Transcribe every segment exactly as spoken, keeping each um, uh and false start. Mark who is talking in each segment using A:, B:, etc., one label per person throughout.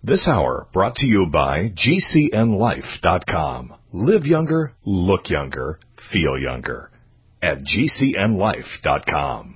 A: This hour brought to you by G C N life dot com. Live younger, look younger, feel younger at G C N life dot com.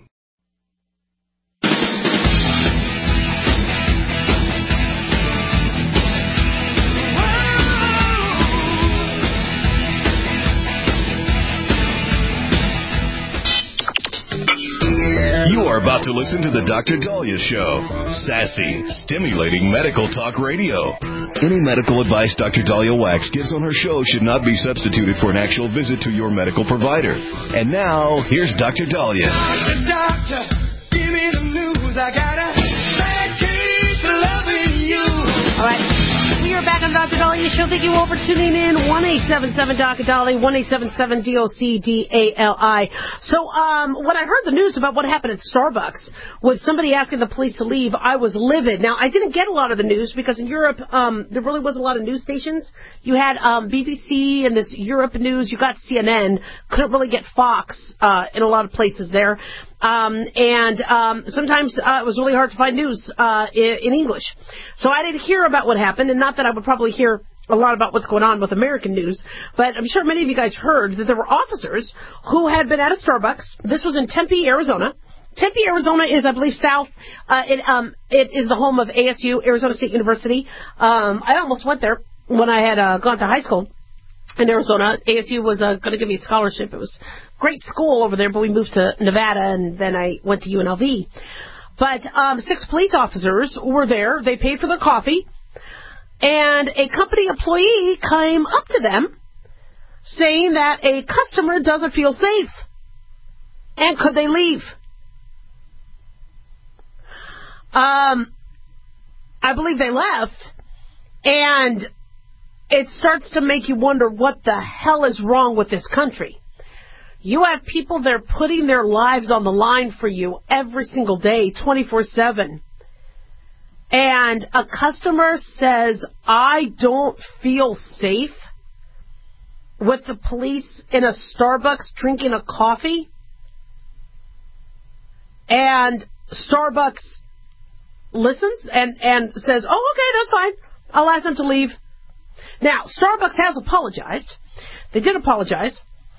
A: You are about to listen to the Doctor Daliah Show. Sassy, stimulating medical talk radio. Any medical advice Doctor Daliah Wax gives on her show should not be substituted for an actual visit to your medical provider. And now, here's Doctor Daliah.
B: Doctor, give me the news. I got a bad case of loving you.
C: All right. We are back on Doctor Daliah Show. Thank you all for tuning in. one eight seven seven Doctor Daliah, one eight seven seven D O C D A L I. So um, when I heard the news about what happened at Starbucks with somebody asking the police to leave, I was livid. Now, I didn't get a lot of the news because in Europe, um, there really wasn't a lot of news stations. You had um, B B C and this Europe news. You got C N N. Couldn't really get Fox uh, in a lot of places there. Um, and um, sometimes uh, it was really hard to find news uh, in, in English. So I didn't hear about what happened, and not that I would probably hear a lot about what's going on with American news, but I'm sure many of you guys heard that there were officers who had been at a Starbucks. This was in Tempe, Arizona. Tempe, Arizona is, I believe, south. Uh, it, um, it is the home of A S U, Arizona State University. Um, I almost went there when I had uh, gone to high school in Arizona. A S U was uh, going to give me a scholarship. It was great school over there, but we moved to Nevada, and then I went to U N L V. But um, six police officers were there. They paid for their coffee, and a company employee came up to them saying that a customer doesn't feel safe, and could they leave? Um, I believe they left, and it starts to make you wonder what the hell is wrong with this country. You have people there putting their lives on the line for you every single day, twenty-four seven. And a customer says, I don't feel safe with the police in a Starbucks drinking a coffee. And Starbucks listens and, and says, oh, okay, that's fine. I'll ask them to leave. Now, Starbucks has apologized. They did apologize.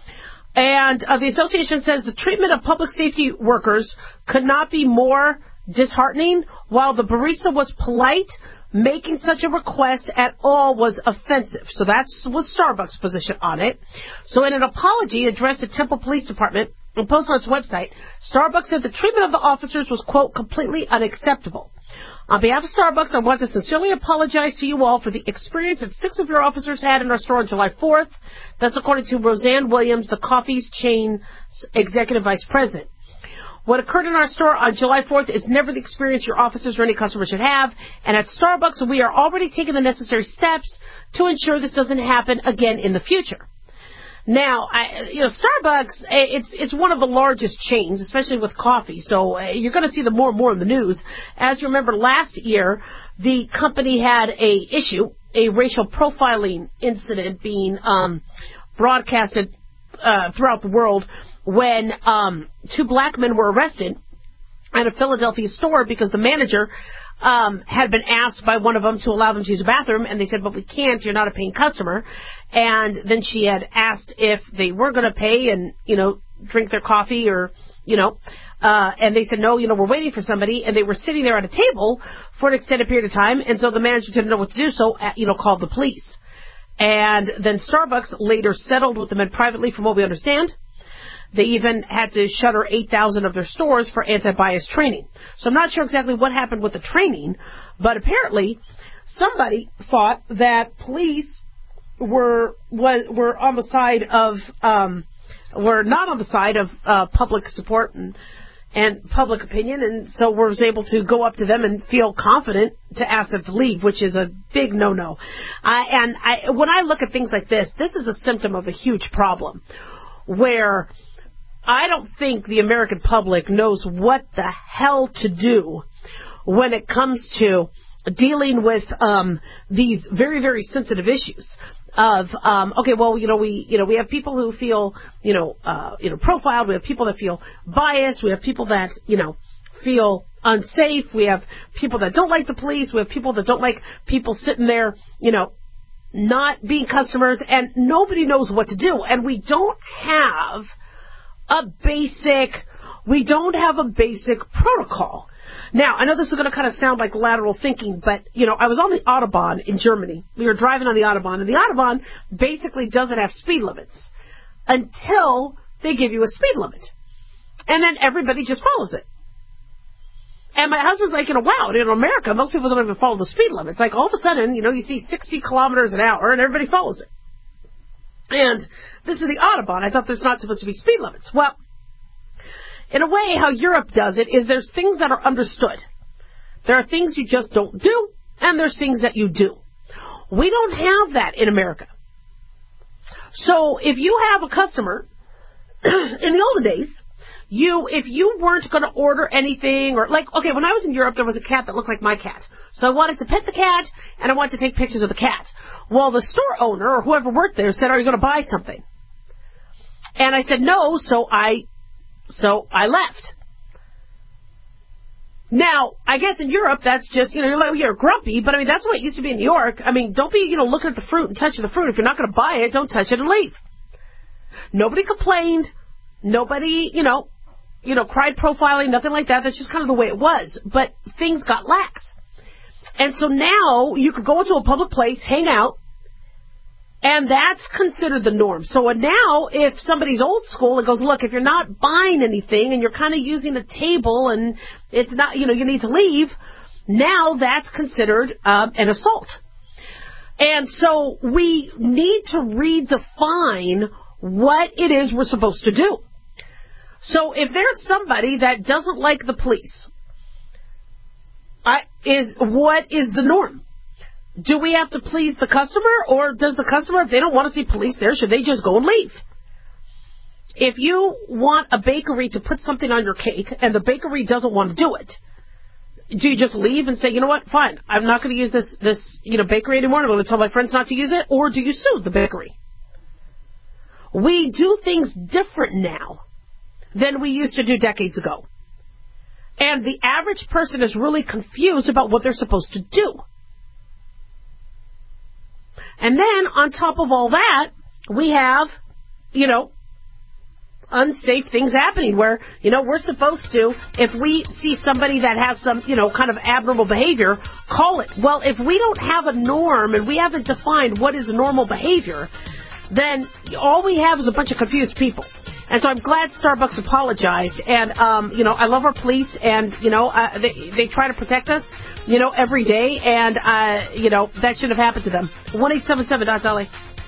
C: And uh, the association says the treatment of public safety workers could not be more disheartening. While the barista was polite, making such a request at all was offensive. So that's was Starbucks' position on it. So in an apology addressed to Temple Police Department and posted on its website, Starbucks said the treatment of the officers was, quote, completely unacceptable. On behalf of Starbucks, I want to sincerely apologize to you all for the experience that six of your officers had in our store on July fourth. That's according to Roseanne Williams, the coffee's chain executive vice president. What occurred in our store on July fourth is never the experience your officers or any customer should have. And at Starbucks, we are already taking the necessary steps to ensure this doesn't happen again in the future. Now, I, you know, Starbucks, it's it's one of the largest chains, especially with coffee. So uh, you're going to see them more and more in the news. As you remember, last year, the company had a issue, a racial profiling incident being um, broadcasted uh, throughout the world when um, two black men were arrested at a Philadelphia store because the manager um, had been asked by one of them to allow them to use the bathroom, and they said, but we can't, you're not a paying customer. And then she had asked if they were going to pay and, you know, drink their coffee or, you know, uh, and they said, no, you know, we're waiting for somebody. And they were sitting there at a table for an extended period of time. And so the manager didn't know what to do, so, uh, you know, called the police. And then Starbucks later settled with the men privately, from what we understand. They even had to shutter eight thousand of their stores for anti-bias training. So I'm not sure exactly what happened with the training, but apparently somebody thought that police were were, were on the side of, um, were not on the side of uh, public support and, and public opinion, and so was able to go up to them and feel confident to ask them to leave, which is a big no-no. Uh, and I, when I look at things like this, this is a symptom of a huge problem where I don't think the American public knows what the hell to do when it comes to dealing with um, these very, very sensitive issues of, um, okay, well, you know, we, you know, we have people who feel, you know, uh, you know, profiled. We have people that feel biased. We have people that, you know, feel unsafe. We have people that don't like the police. We have people that don't like people sitting there, you know, not being customers, and nobody knows what to do. And we don't have a basic, we don't have a basic protocol. Now, I know this is going to kind of sound like lateral thinking, but, you know, I was on the Autobahn in Germany. We were driving on the Autobahn, and the Autobahn basically doesn't have speed limits until they give you a speed limit. And then everybody just follows it. And my husband's like, you know, wow, in America, most people don't even follow the speed limits. Like, all of a sudden, you know, you see sixty kilometers an hour, and everybody follows it. And this is the Autobahn. I thought there's not supposed to be speed limits. Well, in a way, how Europe does it is there's things that are understood. There are things you just don't do, and there's things that you do. We don't have that in America. So if you have a customer, in the olden days, You, if you weren't going to order anything, or like, okay, when I was in Europe, there was a cat that looked like my cat. So I wanted to pet the cat, and I wanted to take pictures of the cat. Well, the store owner, or whoever worked there, said, are you going to buy something? And I said, no, so I, so I left. Now, I guess in Europe, that's just, you know, you're, like, you're grumpy, but I mean, that's what it used to be in New York. I mean, don't be, you know, looking at the fruit and touching the fruit. If you're not going to buy it, don't touch it and leave. Nobody complained. Nobody, you know, you know, cried profiling, nothing like that. That's just kind of the way it was. But things got lax. And so now you could go into a public place, hang out, and that's considered the norm. So now if somebody's old school and goes, look, if you're not buying anything and you're kind of using a table and it's not, you know, you need to leave, now that's considered um, an assault. And so we need to redefine what it is we're supposed to do. So if there's somebody that doesn't like the police, I, is what is the norm? Do we have to please the customer, or does the customer, if they don't want to see police there, should they just go and leave? If you want a bakery to put something on your cake and the bakery doesn't want to do it, do you just leave and say, you know what, fine, I'm not going to use this, this you know, bakery anymore, I'm going to tell my friends not to use it, or do you sue the bakery? We do things different now than we used to do decades ago. And the average person is really confused about what they're supposed to do. And then, on top of all that, we have, you know, unsafe things happening where, you know, we're supposed to, if we see somebody that has some, you know, kind of abnormal behavior, call it. Well, if we don't have a norm and we haven't defined what is normal behavior, then all we have is a bunch of confused people. And so I'm glad Starbucks apologized. And, um, you know, I love our police, and, you know, uh, they, they try to protect us, you know, every day. And, uh, you know, that shouldn't have happened to them. one eight seven seven dot Dolly.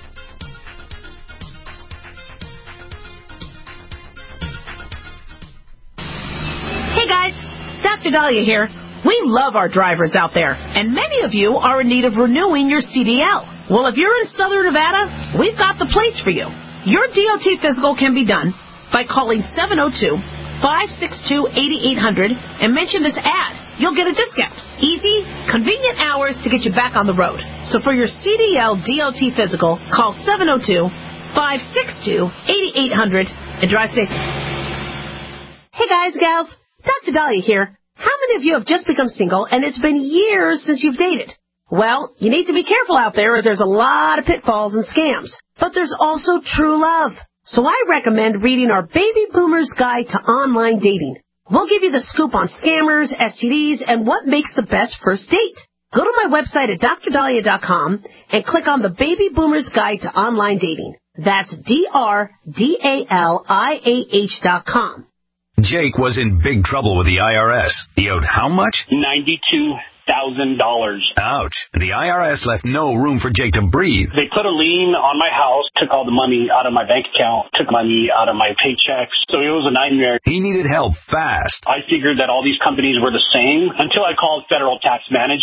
C: Hey, guys. Doctor Dahlia here. We love our drivers out there, and many of you are in need of renewing your C D L. Well, if you're in Southern Nevada, we've got the place for you. Your D O T physical can be done by calling seven oh two, five six two, eight eight zero zero and mention this ad. You'll get a discount. Easy, convenient hours to get you back on the road. So for your C D L D O T physical, call seven oh two, five six two, eight eight zero zero and drive safe. Hey guys, gals, Doctor Dahlia here. How many of you have just become single and it's been years since you've dated? Well, you need to be careful out there, as there's a lot of pitfalls and scams. But there's also true love. So I recommend reading our Baby Boomer's Guide to Online Dating. We'll give you the scoop on scammers, S T Ds, and what makes the best first date. Go to my website at dr dahlia dot com and click on the Baby Boomer's Guide to Online Dating. That's D R D A L I A H dot com.
D: Jake was in big trouble with the I R S. He owed how much?
E: ninety-two thousand dollars.
D: Ouch. The I R S left no room for Jake to breathe.
E: They put a lien on my house, took all the money out of my bank account, took money out of my paychecks. So it was a nightmare.
D: He needed help fast.
E: I figured that all these companies were the same until I called Federal Tax Management.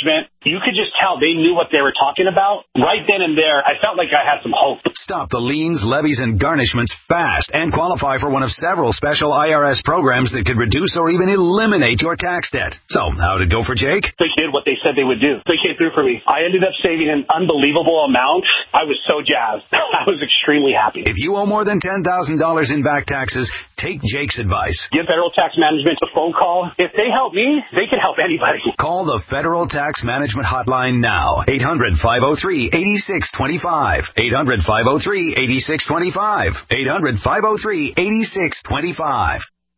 E: you could just tell they knew what they were talking about. Right then and there, I felt like I had some hope.
D: Stop the liens, levies, and garnishments fast and qualify for one of several special I R S programs that could reduce or even eliminate your tax debt. So, how did it go for Jake?
E: They did what they said they would do. They came through for me. I ended up saving an unbelievable amount. I was so jazzed. I was extremely happy.
D: If you owe more than ten thousand dollars in back taxes, take Jake's advice.
E: Give Federal Tax Management a phone call. If they help me, they can help anybody.
D: Call the Federal Tax Management Hotline now. eight hundred, five oh three, eight six two five. eight hundred, five oh three, eight six two five. eight hundred, five oh three, eight six two five.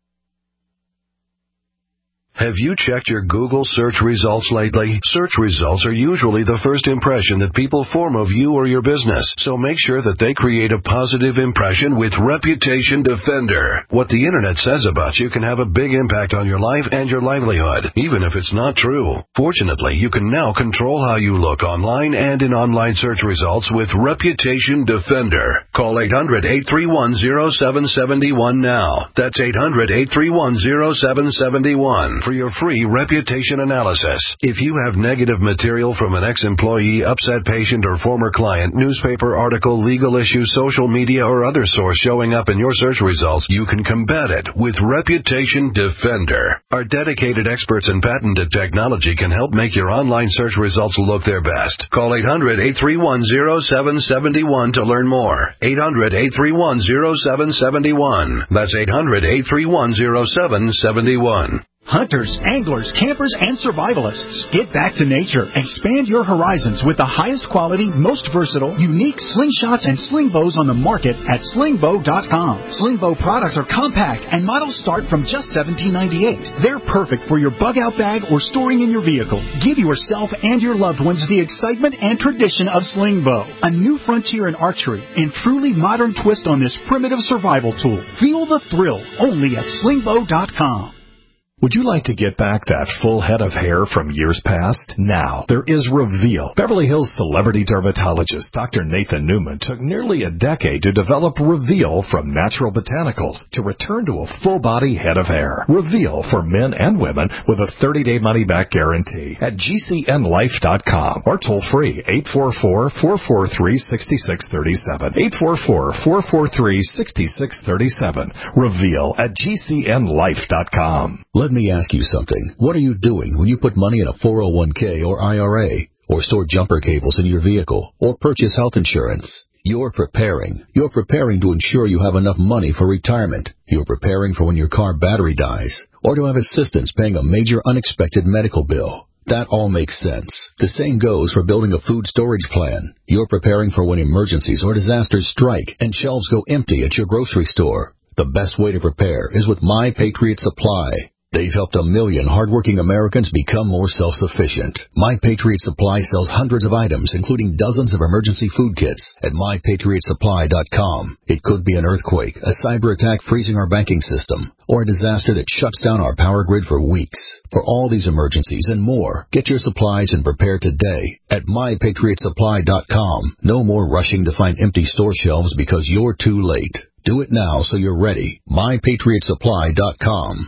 A: Have you checked your Google search results lately? Search results are usually the first impression that people form of you or your business, so make sure that they create a positive impression with Reputation Defender. What the internet says about you can have a big impact on your life and your livelihood, even if it's not true. Fortunately, you can now control how you look online and in online search results with Reputation Defender. Call eight hundred, eight three one, oh seven seven one now. That's eight hundred, eight three one, oh seven seven one. For your free reputation analysis. If you have negative material from an ex-employee, upset patient, or former client, newspaper article, legal issue, social media, or other source showing up in your search results, you can combat it with Reputation Defender. Our dedicated experts in patented technology can help make your online search results look their best. Call eight hundred, eight three one, oh seven seven one to learn more. eight hundred, eight three one, oh seven seven one. That's eight hundred, eight three one, oh seven seven one.
F: Hunters, anglers, campers, and survivalists, get back to nature. Expand your horizons with the highest quality, most versatile, unique slingshots and sling bows on the market at sling bow dot com. Sling bow products are compact and models start from just seventeen ninety-eight. They're perfect for your bug out bag or storing in your vehicle. Give yourself and your loved ones the excitement and tradition of sling bow, a new frontier in archery and truly modern twist on this primitive survival tool. Feel the thrill only at sling bow dot com.
G: Would you like to get back that full head of hair from years past? Now, there is Reveal. Beverly Hills celebrity dermatologist Doctor Nathan Newman took nearly a decade to develop Reveal from natural botanicals to return to a full-body head of hair. Reveal for men and women with a thirty-day money-back guarantee at G C N life dot com or toll-free eight four four, four four three, six six three seven. eight four four, four four three, six six three seven. Reveal at G C N life dot com.
H: Let me ask you something. What are you doing when you put money in a four oh one k or I R A, or store jumper cables in your vehicle, or purchase health insurance? You're preparing. You're preparing to ensure you have enough money for retirement. You're preparing for when your car battery dies, or to have assistance paying a major unexpected medical bill. That all makes sense. The same goes for building a food storage plan. You're preparing for when emergencies or disasters strike and shelves go empty at your grocery store. The best way to prepare is with My Patriot Supply. They've helped a million hardworking Americans become more self-sufficient. My Patriot Supply sells hundreds of items, including dozens of emergency food kits at my patriot supply dot com. It could be an earthquake, a cyber attack freezing our banking system, or a disaster that shuts down our power grid for weeks. For all these emergencies and more, get your supplies and prepare today at my patriot supply dot com. No more rushing to find empty store shelves because you're too late. Do it now so you're ready. my patriot supply dot com.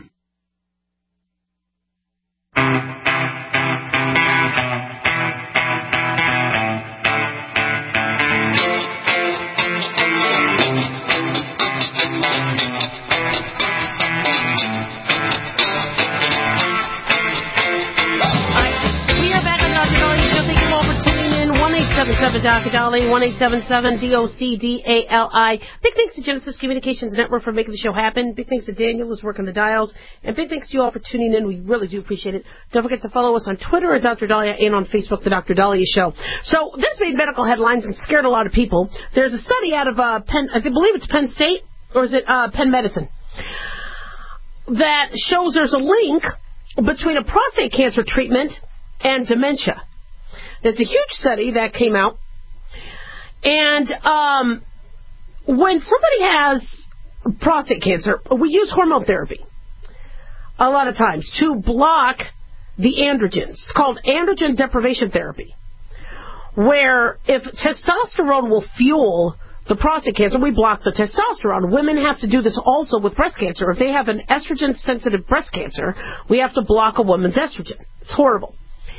C: seven seven Doctor Dolly, one eight seven seven D O C D A L I. Big thanks to Genesis Communications Network for making the show happen. Big thanks to Daniel who's working the dials. And big thanks to you all for tuning in. We really do appreciate it. Don't forget to follow us on Twitter at Doctor Dahlia and on Facebook, The Doctor Dahlia Show. So this made medical headlines and scared a lot of people. There's a study out of uh, Penn, I believe it's Penn State, or is it uh, Penn Medicine, that shows there's a link between a prostate cancer treatment and dementia. There's a huge study that came out, and um, when somebody has prostate cancer, we use hormone therapy a lot of times to block the androgens. It's called androgen deprivation therapy, where if testosterone will fuel the prostate cancer, we block the testosterone. Women have to do this also with breast cancer. If they have an estrogen-sensitive breast cancer, we have to block a woman's estrogen. It's horrible.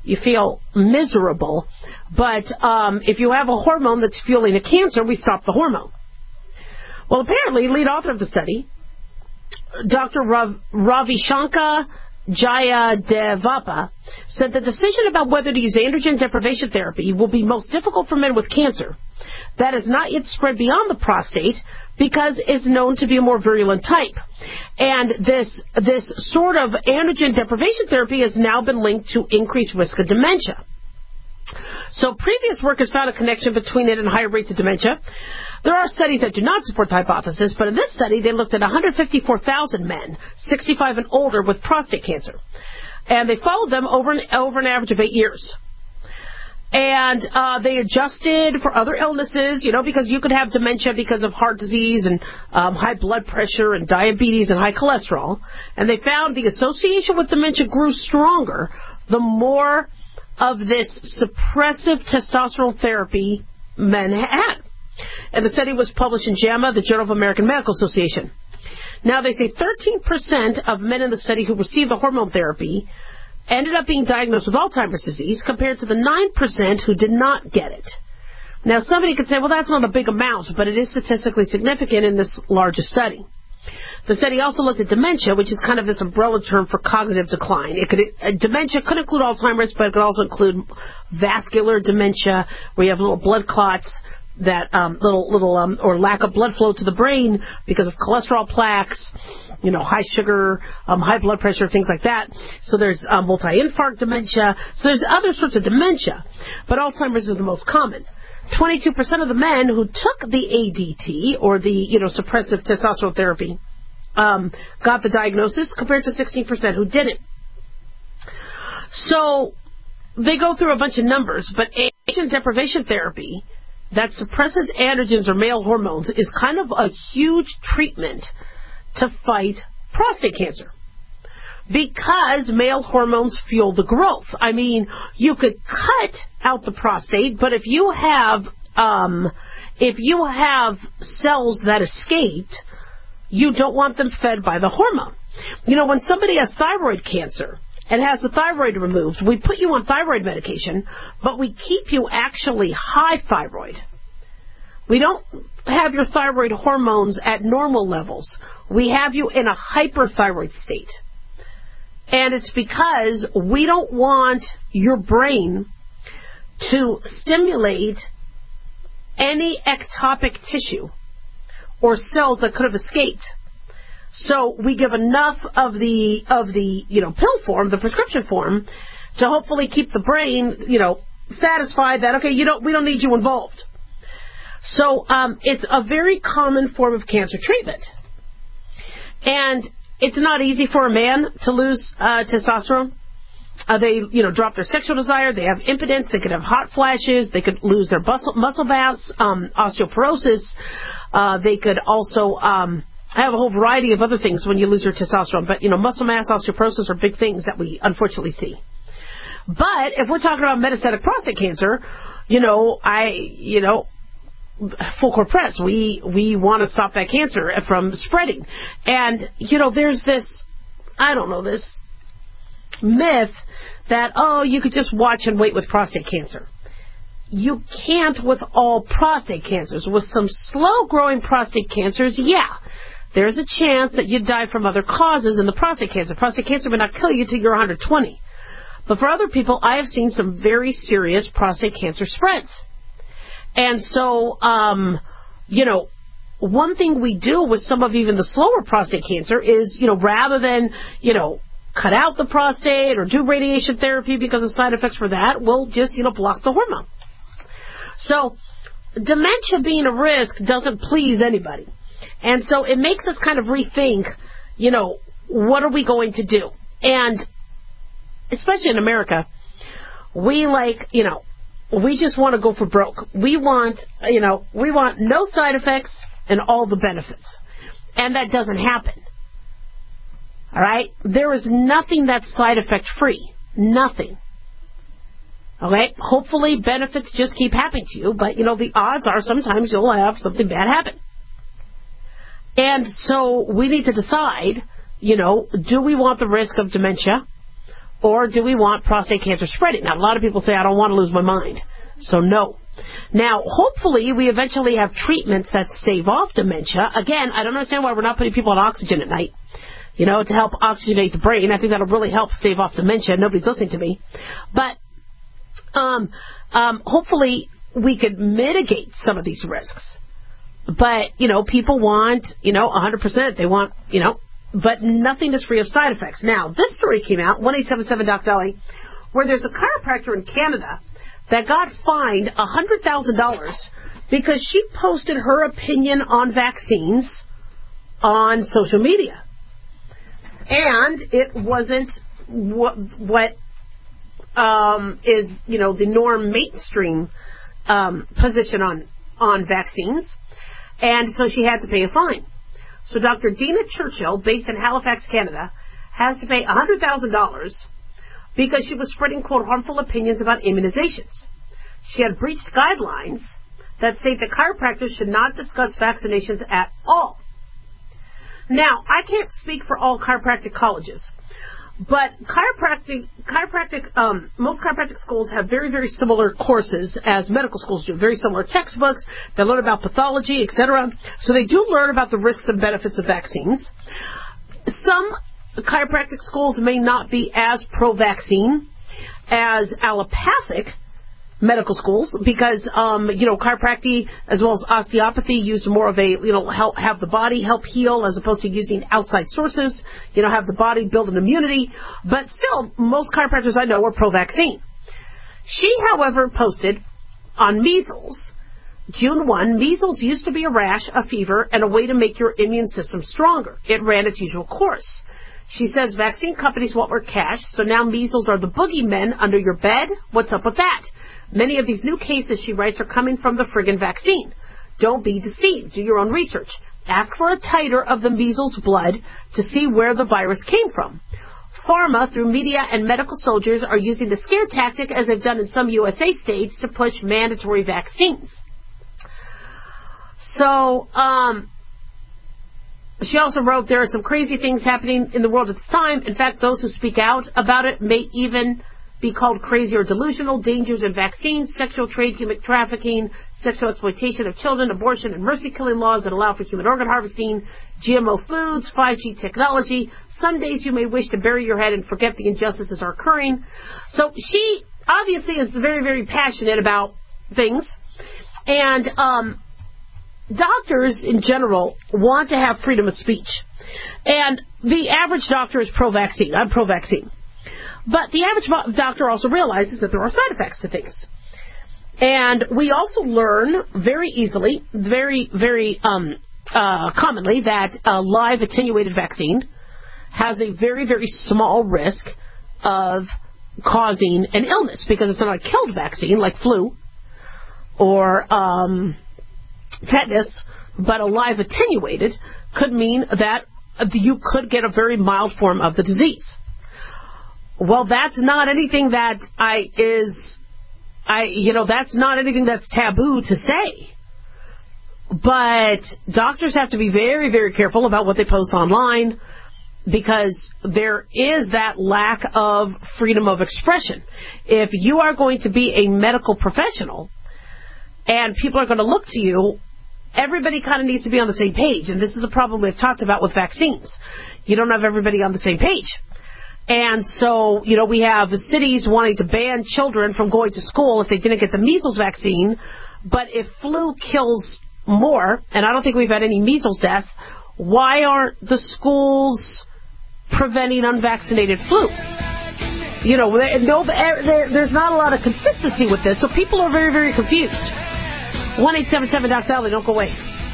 C: you feel miserable. But um, if you have a hormone that's fueling a cancer, we stop the hormone. Well, apparently, lead author of the study, Doctor Rav- Ravi Shankar Jayadevappa, said the decision about whether to use androgen deprivation therapy will be most difficult for men with cancer that has not yet spread beyond the prostate because it's known to be a more virulent type. And this this sort of androgen deprivation therapy has now been linked to increased risk of dementia. So previous work has found a connection between it and higher rates of dementia. There are studies that do not support the hypothesis, but in this study they looked at one hundred fifty-four thousand men, sixty-five and older, with prostate cancer. And they followed them over an, over an average of eight years. And uh, they adjusted for other illnesses, you know, because you could have dementia because of heart disease and um, high blood pressure and diabetes and high cholesterol. And they found the association with dementia grew stronger the more of this suppressive testosterone therapy men had. And the study was published in JAMA, the Journal of American Medical Association. Now, they say thirteen percent of men in the study who received the hormone therapy ended up being diagnosed with Alzheimer's disease, compared to the nine percent who did not get it. Now, somebody could say, well, that's not a big amount, but it is statistically significant in this larger study. The study also looked at dementia, which is kind of this umbrella term for cognitive decline. It could, uh, dementia could include Alzheimer's, but it could also include vascular dementia, where you have little blood clots, that um, little little um, or lack of blood flow to the brain because of cholesterol plaques, you know, high sugar, um, high blood pressure, things like that. So there's um, multi-infarct dementia. So there's other sorts of dementia, but Alzheimer's is the most common. twenty-two percent of the men who took the A D T, or the, you know, suppressive testosterone therapy, um, got the diagnosis, compared to sixteen percent who didn't. So they go through a bunch of numbers, but androgen deprivation therapy that suppresses androgens or male hormones is kind of a huge treatment to fight prostate cancer, because male hormones fuel the growth. I mean, you could cut out the prostate, but if you have um, if you have cells that escaped, you don't want them fed by the hormone. You know, when somebody has thyroid cancer and has the thyroid removed, we put you on thyroid medication, but we keep you actually high thyroid. We don't have your thyroid hormones at normal levels. We have you in a hyperthyroid state. And it's because we don't want your brain to stimulate any ectopic tissue or cells that could have escaped. So we give enough of the of the you know pill form, the prescription form, to hopefully keep the brain you know satisfied that okay, you don't we don't need you involved. So um, it's a very common form of cancer treatment, and it's not easy for a man to lose uh, testosterone. Uh, they you know drop their sexual desire. They have impotence. They could have hot flashes. They could lose their muscle muscle mass, um, osteoporosis. Uh, they could also um, I have a whole variety of other things when you lose your testosterone, but, you know, muscle mass, osteoporosis are big things that we unfortunately see. But if we're talking about metastatic prostate cancer, you know, I, you know, full court press, we, we want to stop that cancer from spreading. And, you know, there's this, I don't know, this myth that, oh, you could just watch and wait with prostate cancer. You can't with all prostate cancers. With some slow-growing prostate cancers, yeah, there's a chance that you die from other causes in the prostate cancer. Prostate cancer may not kill you till you're one hundred twenty. But for other people, I have seen some very serious prostate cancer spreads. And so, um, you know, one thing we do with some of even the slower prostate cancer is, you know, rather than, you know, cut out the prostate or do radiation therapy because of side effects for that, we'll just, you know, block the hormone. So dementia being a risk doesn't please anybody. And so it makes us kind of rethink, you know, what are we going to do? And especially in America, we like, you know, we just want to go for broke. We want, you know, we want no side effects and all the benefits. And that doesn't happen. All right? There is nothing that's side effect free. Nothing. Okay? Hopefully benefits just keep happening to you, but, you know, the odds are sometimes you'll have something bad happen. And so we need to decide, you know, do we want the risk of dementia, Or do we want prostate cancer spreading? Now, a lot of people say, I don't want to lose my mind. So, no. Now, hopefully, we eventually have treatments that stave off dementia. Again, I don't understand why we're not putting people on oxygen at night, you know, to help oxygenate the brain. I think that'll really help stave off dementia. Nobody's listening to me. But um, um, hopefully, we could mitigate some of these risks. But, you know, people want, you know, one hundred percent. They want, you know, but nothing is free of side effects. Now, this story came out, one eight seven seven Doc Dolly, where there's a chiropractor in Canada that got fined one hundred thousand dollars because she posted her opinion on vaccines on social media. And it wasn't what, what um, is, you know, the norm mainstream um, position on, on vaccines. And so she had to pay a fine. So Doctor Dina Churchill, based in Halifax, Canada, has to pay one hundred thousand dollars because she was spreading, quote, harmful opinions about immunizations. She had breached guidelines that state that chiropractors should not discuss vaccinations at all. Now, I can't speak for all chiropractic colleges, but chiropractic, chiropractic, um, most chiropractic schools have very, very similar courses as medical schools do. Very similar textbooks. They learn about pathology, et cetera. So they do learn about the risks and benefits of vaccines. Some chiropractic schools may not be as pro-vaccine as allopathic medical schools because, um, you know, chiropractic as well as osteopathy use more of a, you know, help have the body help heal as opposed to using outside sources, you know, have the body build an immunity. But still, most chiropractors I know are pro-vaccine. She, however, posted on measles, June first, measles used to be a rash, a fever, and a way to make your immune system stronger. It ran its usual course. She says vaccine companies want more cash, so now measles are the boogeymen under your bed. What's up with that? Many of these new cases, she writes, are coming from the friggin' vaccine. Don't be deceived. Do your own research. Ask for a titer of the measles blood to see where the virus came from. Pharma, through media and medical soldiers, are using the scare tactic, as they've done in some U S A states, to push mandatory vaccines. So, um... she also wrote, there are some crazy things happening in the world at this time. In fact, those who speak out about it may even be called crazy or delusional. Dangers in vaccines, sexual trade, human trafficking, sexual exploitation of children, abortion, and mercy-killing laws that allow for human organ harvesting, G M O foods, five G technology. Some days you may wish to bury your head and forget the injustices are occurring. So she obviously is very, very passionate about things. And, um... doctors, in general, want to have freedom of speech. And the average doctor is pro-vaccine. I'm pro-vaccine. But the average doctor also realizes that there are side effects to things. And we also learn very easily, very, very um, uh, commonly, that a live attenuated vaccine has a very, very small risk of causing an illness because it's not a killed vaccine like flu or... Um, tetanus, but a live attenuated could mean that you could get a very mild form of the disease. Well, that's not anything that I is, I you know, that's not anything that's taboo to say. But doctors have to be very, very careful about what they post online because there is that lack of freedom of expression. If you are going to be a medical professional and people are going to look to you, everybody kind of needs to be on the same page. And this is a problem we've talked about with vaccines. You don't have everybody on the same page. And so, you know, we have the cities wanting to ban children from going to school if they didn't get the measles vaccine. But if flu kills more, and I don't think we've had any measles deaths, why aren't the schools preventing unvaccinated flu? You know, no, there's not a lot of consistency with this, so people are very, very confused. one eight seven seven Doc Dolly, don't go away.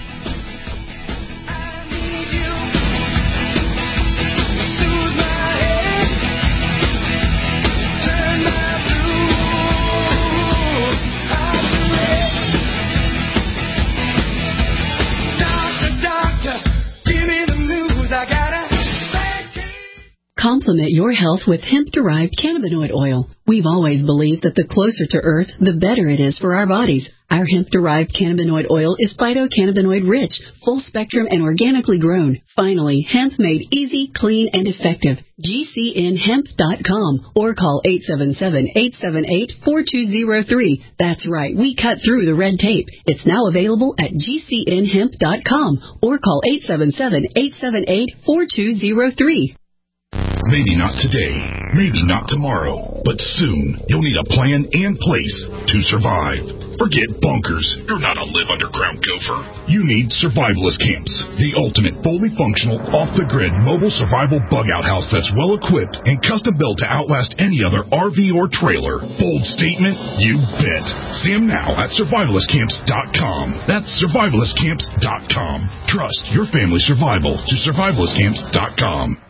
I: Complement your health with hemp-derived cannabinoid oil. We've always believed that the closer to Earth, the better it is for our bodies. Our hemp-derived cannabinoid oil is phytocannabinoid-rich, full-spectrum, and organically grown. Finally, hemp made easy, clean, and effective. G C N hemp dot com or call eight seven seven, eight seven eight, four two zero three. That's right, we cut through the red tape. It's now available at G C N hemp dot com or call eight seven seven, eight seven eight, four two zero three.
J: Maybe not today, maybe not tomorrow, but soon you'll need a plan and place to survive. Forget bunkers. You're not a live underground gopher. You need survivalist camps, the ultimate fully functional, off-the-grid mobile survival bug-out house that's well-equipped and custom-built to outlast any other R V or trailer. Bold statement? You bet. See them now at survivalist camps dot com. That's survivalist camps dot com. Trust your family's survival to survivalist camps dot com.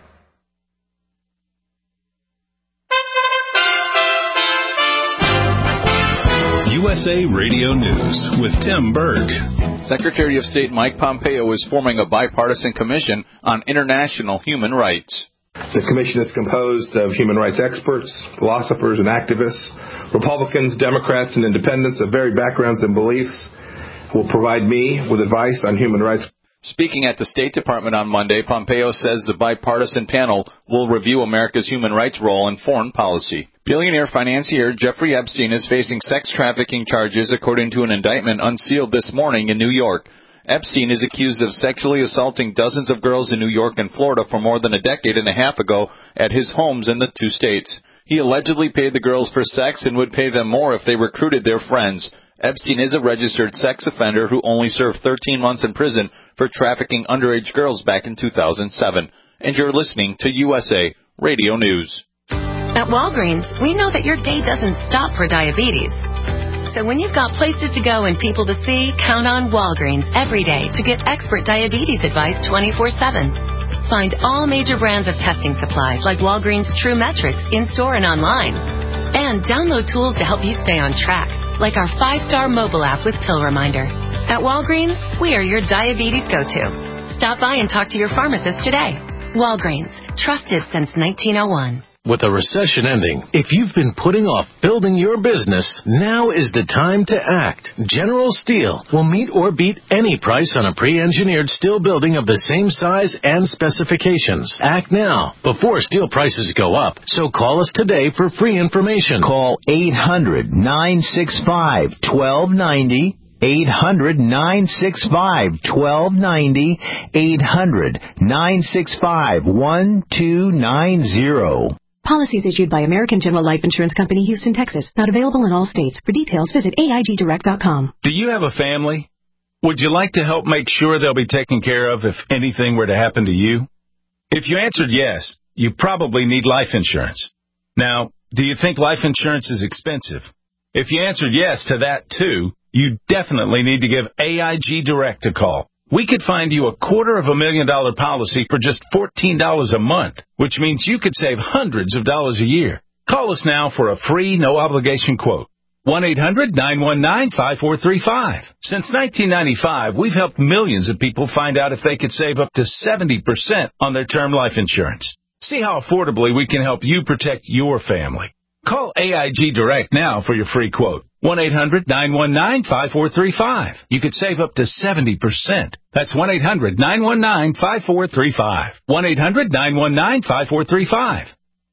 A: U S A Radio News with Tim Berg.
K: Secretary of State Mike Pompeo is forming a bipartisan commission on international human rights.
L: The commission is composed of human rights experts, philosophers, and activists, Republicans, Democrats, and independents of varied backgrounds and beliefs, who will provide me with advice on human rights.
K: Speaking at the State Department on Monday, Pompeo says the bipartisan panel will review America's human rights role in foreign policy. Billionaire financier Jeffrey Epstein is facing sex trafficking charges according to an indictment unsealed this morning in New York. Epstein is accused of sexually assaulting dozens of girls in New York and Florida for more than a decade and a half ago at his homes in the two states. He allegedly paid the girls for sex and would pay them more if they recruited their friends. Epstein is a registered sex offender who only served thirteen months in prison for trafficking underage girls back in two thousand seven. And you're listening to U S A Radio News.
M: At Walgreens, we know that your day doesn't stop for diabetes. So when you've got places to go and people to see, count on Walgreens every day to get expert diabetes advice twenty-four seven. Find all major brands of testing supplies like Walgreens True Metrics in-store and online. And download tools to help you stay on track, like our five-star mobile app with Pill Reminder. At Walgreens, we are your diabetes go-to. Stop by and talk to your pharmacist today. Walgreens, trusted since nineteen oh one.
N: With a recession ending, if you've been putting off building your business, now is the time to act. General Steel will meet or beat any price on a pre-engineered steel building of the same size and specifications. Act now, before steel prices go up. So call us today for free information.
O: Call eight hundred, nine six five, one two nine zero. eight hundred, nine six five, one two nine zero. eight hundred, nine six five, one two nine zero.
P: Policies issued by American General Life Insurance Company, Houston, Texas. Not available in all states. For details, visit A I G direct dot com.
Q: Do you have a family? Would you like to help make sure they'll be taken care of if anything were to happen to you? If you answered yes, you probably need life insurance. Now, do you think life insurance is expensive? If you answered yes to that too, you definitely need to give A I G Direct a call. We could find you a quarter of a million dollar policy for just fourteen dollars a month, which means you could save hundreds of dollars a year. Call us now for a free, no-obligation quote. one eight hundred, nine one nine, five four three five. Since nineteen ninety-five, we've helped millions of people find out if they could save up to seventy percent on their term life insurance. See how affordably we can help you protect your family. Call A I G Direct now for your free quote. one eight hundred, nine one nine, five four three five. You could save up to seventy percent. That's one eight hundred, nine one nine, five four three five. one eight hundred, nine one nine, five four three five.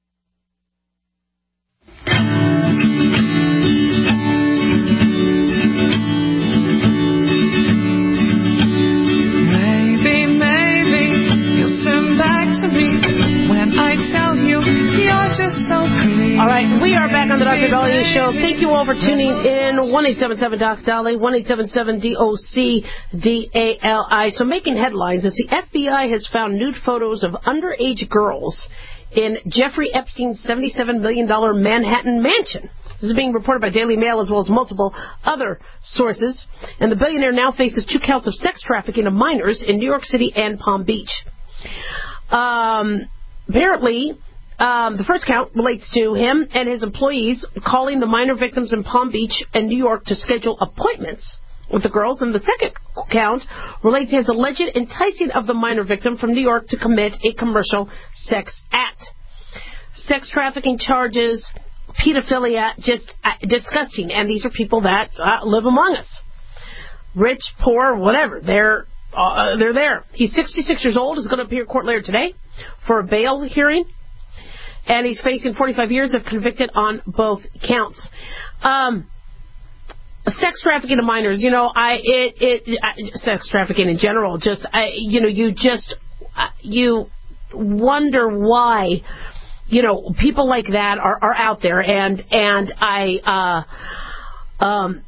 B: Maybe, maybe you'll turn back to me when I tell you you're just so pretty.
C: All right, we are back on the Doctor Dahlia Show. Thank you all for tuning in. one eight seven seven D O C D A L I, one eight seven seven D O C D A L I. So making headlines as the F B I has found nude photos of underage girls in Jeffrey Epstein's seventy-seven million dollars Manhattan mansion. This is being reported by Daily Mail as well as multiple other sources. And the billionaire now faces two counts of sex trafficking of minors in New York City and Palm Beach. Um, apparently... Um, the first count relates to him and his employees calling the minor victims in Palm Beach and New York to schedule appointments with the girls. And the second count relates to his alleged enticing of the minor victim from New York to commit a commercial sex act. Sex trafficking charges pedophilia, just uh, disgusting. And these are people that uh, live among us. Rich, poor, whatever. They're uh, they're there. He's sixty-six years old. He's going to appear in court later today for a bail hearing. And he's facing forty-five years if convicted on both counts. Um, sex trafficking of minors, you know, I it it uh, sex trafficking in general. Just I, you know, you just uh, you wonder why, you know, people like that are, are out there. And and I uh, um.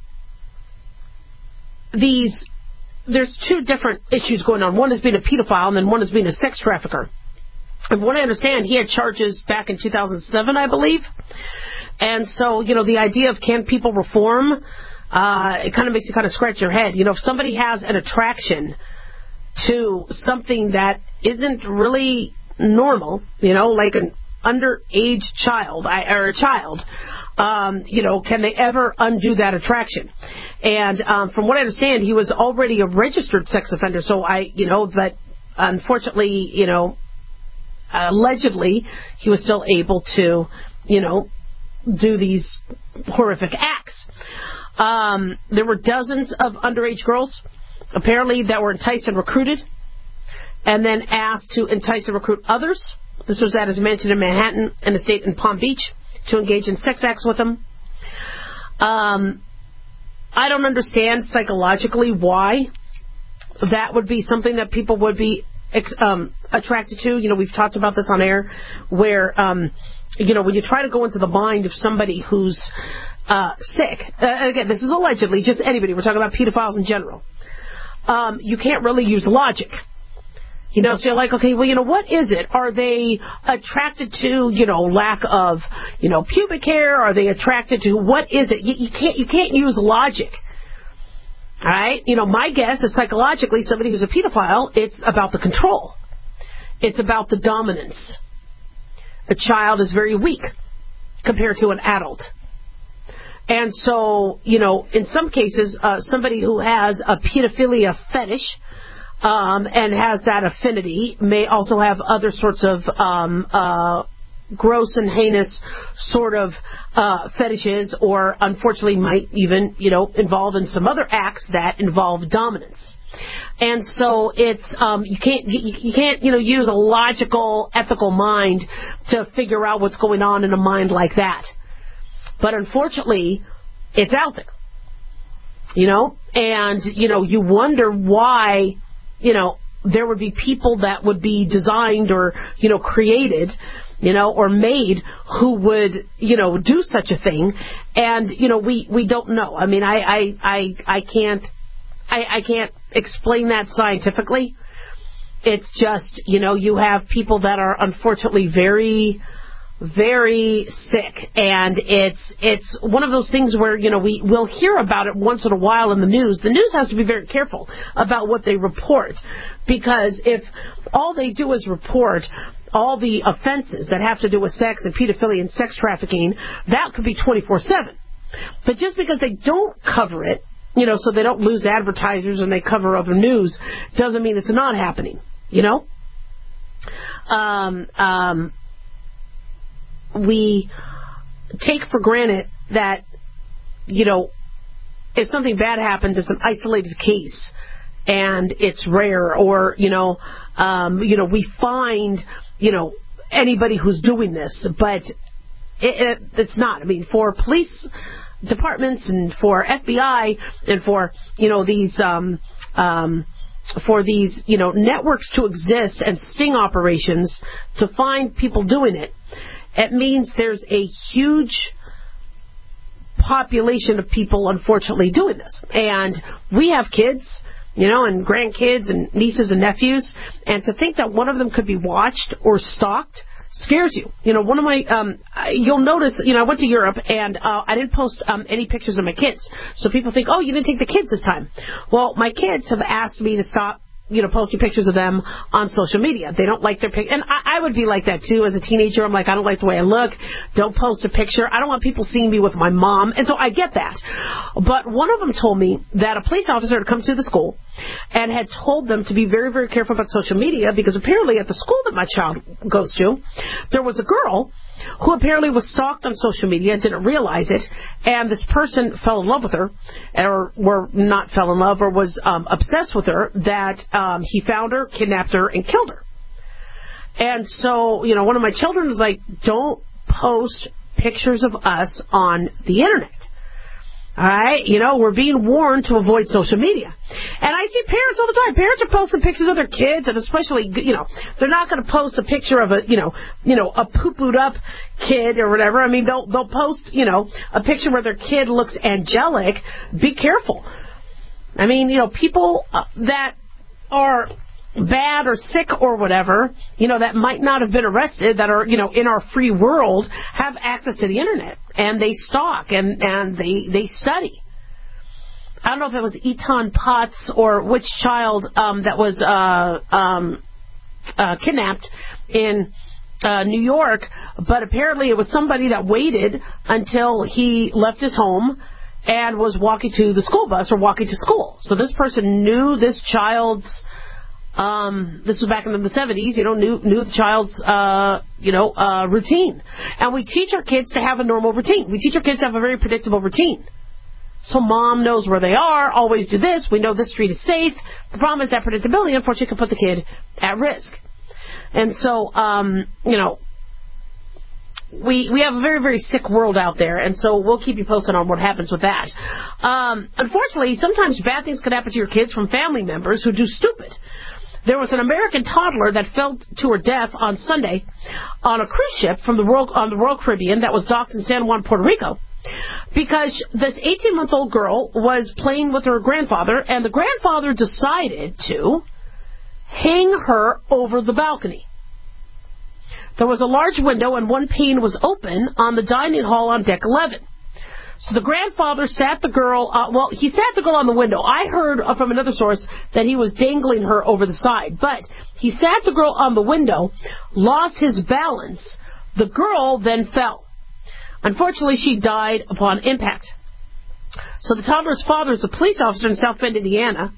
C: These, there's two different issues going on. One is being a pedophile, and then one is being a sex trafficker. And from what I understand, he had charges back in two thousand seven, I believe. And so, you know, the idea of can people reform, uh, it kind of makes you kind of scratch your head. You know, if somebody has an attraction to something that isn't really normal, you know, like an underage child, or a child, um, you know, can they ever undo that attraction? And um, from what I understand, he was already a registered sex offender. So I, you know, that unfortunately, you know, allegedly, he was still able to, you know, do these horrific acts. Um, there were dozens of underage girls, apparently, that were enticed and recruited, and then asked to entice and recruit others. This was at his mansion in Manhattan and estate in Palm Beach to engage in sex acts with him. Um, I don't understand psychologically why that would be something that people would be um, attracted to. You know, we've talked about this on air, where, um, you know, when you try to go into the mind of somebody who's uh, sick, uh, again, this is allegedly, just anybody, we're talking about pedophiles in general, um, you can't really use logic. You know, so you're like, okay, well, you know, what is it? Are they attracted to, you know, lack of, you know, pubic hair? Are they attracted to, what is it? You, you can't, you can't use logic. All right? You know, my guess is psychologically somebody who's a pedophile, it's about the control. It's about the dominance. A child is very weak compared to an adult. And so, you know, in some cases, uh, somebody who has a pedophilia fetish, Um, and has that affinity, may also have other sorts of um, uh, gross and heinous sort of uh, fetishes, or unfortunately might even, you know, involve in some other acts that involve dominance. And so it's um, you can't you, you can't you know use a logical, ethical mind to figure out what's going on in a mind like that. But unfortunately, it's out there. You know, and you know you wonder why. You know, there would be people that would be designed or, you know, created, you know, or made who would, you know, do such a thing. And, you know, we, we don't know. I mean, I, I, I, I can't, I, I can't explain that scientifically. It's just, you know, you have people that are unfortunately very, very sick, and it's it's one of those things where, you know, we will hear about it once in a while in the news. The news has to be very careful about what they report, because if all they do is report all the offenses that have to do with sex and pedophilia and sex trafficking, that could be twenty-four seven. But just because they don't cover it, you know, so they don't lose advertisers and they cover other news, doesn't mean it's not happening, you know? Um, um, we take for granted that, you know, if something bad happens, it's an isolated case and it's rare, or, you know, um, you know, we find, you know, anybody who's doing this, but it, it, it's not. I mean, for police departments and for F B I and for, you know, these, um, um, for these, you know, networks to exist and sting operations to find people doing it, it means there's a huge population of people, unfortunately, doing this. And we have kids, you know, and grandkids and nieces and nephews, and to think that one of them could be watched or stalked scares you. You know, one of my, um, you'll notice, you know, I went to Europe, and uh, I didn't post um, any pictures of my kids. So people think, oh, you didn't take the kids this time. Well, my kids have asked me to stop, you know, posting pictures of them on social media. They don't like their pic. And I, I would be like that, too, as a teenager. I'm like, I don't like the way I look. Don't post a picture. I don't want people seeing me with my mom. And so I get that. But one of them told me that a police officer had come to the school and had told them to be very, very careful about social media, because apparently at the school that my child goes to, there was a girl who apparently was stalked on social media, didn't realize it, and this person fell in love with her, or or not fell in love, or was um, obsessed with her, that um, he found her, kidnapped her, and killed her. And so, you know, one of my children was like, don't post pictures of us on the internet. All right? You know, we're being warned to avoid social media. And I see parents all the time. Parents are posting pictures of their kids, and especially, you know, they're not going to post a picture of a, you know, you know, a poo-pooed up kid or whatever. I mean, they'll, they'll post, you know, a picture where their kid looks angelic. Be careful. I mean, you know, people uh, that are bad or sick or whatever, you know, that might not have been arrested, that are, you know, in our free world, have access to the internet, and they stalk, and, and they, they study. I don't know if it was Eton Potts or which child um, that was uh, um, uh, kidnapped in uh, New York, but apparently it was somebody that waited until he left his home and was walking to the school bus or walking to school. So this person knew this child's Um, this was back in the seventies, you know, knew, knew the child's, uh, you know, uh, routine. And we teach our kids to have a normal routine. We teach our kids to have a very predictable routine. So mom knows where they are, always do this, we know this street is safe. The problem is that predictability, unfortunately, can put the kid at risk. And so, um, you know, we we have a very, very sick world out there, and so we'll keep you posted on what happens with that. Um, unfortunately, sometimes bad things can happen to your kids from family members who do stupid. There was an American toddler that fell to her death on Sunday on a cruise ship from the Royal, on the Royal Caribbean that was docked in San Juan, Puerto Rico, because this eighteen-month-old girl was playing with her grandfather, and the grandfather decided to hang her over the balcony. There was a large window, and one pane was open on the dining hall on deck eleven. So the grandfather sat the girl, uh, well, he sat the girl on the window. I heard uh, from another source that he was dangling her over the side. But he sat the girl on the window, lost his balance. The girl then fell. Unfortunately, she died upon impact. So the toddler's father is a police officer in South Bend, Indiana.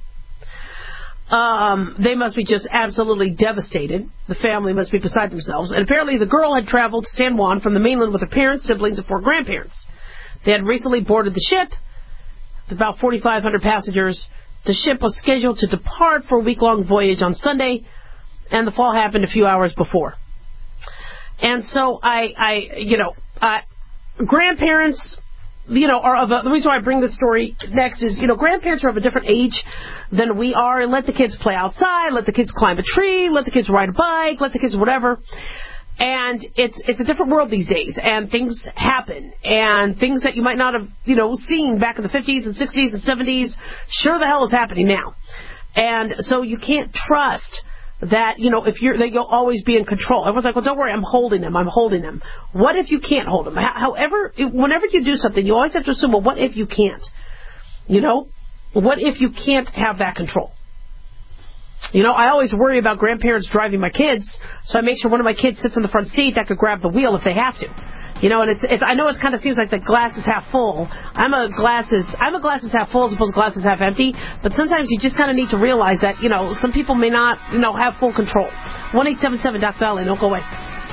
C: Um, they must be just absolutely devastated. The family must be beside themselves. And apparently the girl had traveled to San Juan from the mainland with her parents, siblings, and four grandparents. They had recently boarded the ship with about forty-five hundred passengers. The ship was scheduled to depart for a week-long voyage on Sunday, and the fall happened a few hours before. And so I, I you know, uh, grandparents, you know, are of a, the reason why I bring this story next is, you know, grandparents are of a different age than we are, and let the kids play outside, let the kids climb a tree, let the kids ride a bike, let the kids whatever. And it's it's a different world these days, and things happen, and things that you might not have, you know, seen back in the fifties and sixties and seventies, sure the hell is happening now. And so you can't trust that, you know, if you're, that you'll always be in control. Everyone's like, well, don't worry, I'm holding them, I'm holding them. What if you can't hold them? However, whenever you do something, you always have to assume, well, what if you can't? You know, what if you can't have that control? You know, I always worry about grandparents driving my kids, so I make sure one of my kids sits in the front seat that could grab the wheel if they have to. You know, and it's, it's I know it kind of seems like the glass is half full. I'm a glasses I'm a glasses half full as opposed to glasses half empty, but sometimes you just kind of need to realize that, you know, some people may not, you know, have full control. one eight seven seven Doctor Dolly, don't go away.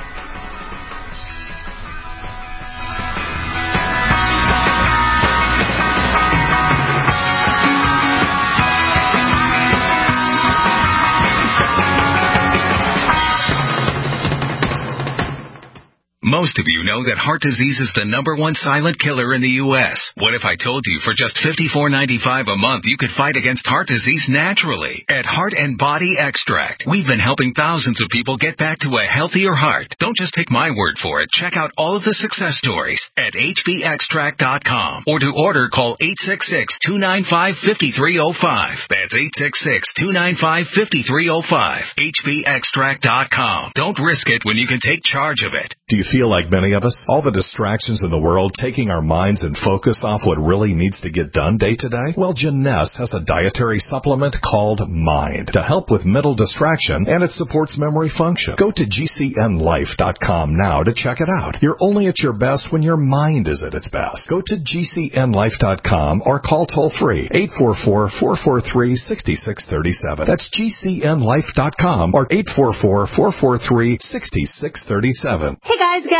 R: Most of you know that heart disease is the number one silent killer in the U S What if I told you for just fifty-four ninety-five a month you could fight against heart disease naturally? At Heart and Body Extract, we've been helping thousands of people get back to a healthier heart. Don't just take my word for it. Check out all of the success stories at H B extract dot com. Or to order, call eight six six, two nine five, five three zero five. That's eight six six, two nine five, five three zero five. H B extract dot com. Don't risk it when you can take charge of it.
G: Do you feel like many of us, all the distractions in the world taking our minds and focus off what really needs to get done day to day? Well, Janess has a dietary supplement called Mind to help with mental distraction, and it supports memory function. Go to G C N life dot com now to check it out. You're only at your best when your mind is at its best. Go to G C N life dot com or call toll-free eight four four, four four three, six six three seven. That's G C N life dot com or eight four four, four four three, six six three seven.
C: Hey guys, gals,